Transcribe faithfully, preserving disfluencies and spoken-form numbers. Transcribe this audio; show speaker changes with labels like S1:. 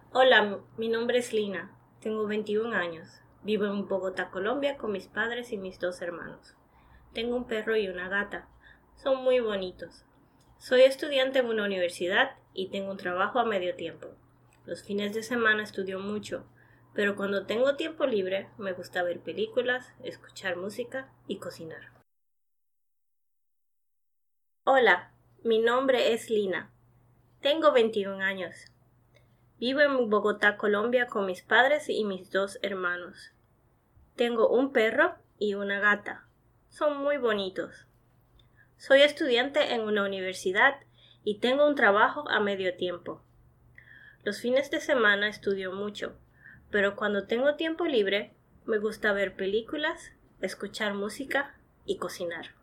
S1: Hola, mi nombre es Lina, tengo veintiún años, vivo en Bogotá, Colombia con mis padres y mis dos hermanos. Tengo un perro y una gata, son muy bonitos. Soy estudiante en una universidad y tengo un trabajo a medio tiempo. Los fines de semana estudio mucho, pero cuando tengo tiempo libre me gusta ver películas, escuchar música y cocinar. Hola, mi nombre es Lina, tengo veintiún años. Vivo en Bogotá, Colombia con mis padres y mis dos hermanos. Tengo un perro y una gata. Son muy bonitos. Soy estudiante en una universidad y tengo un trabajo a medio tiempo. Los fines de semana estudio mucho, pero cuando tengo tiempo libre me gusta ver películas, escuchar música y cocinar.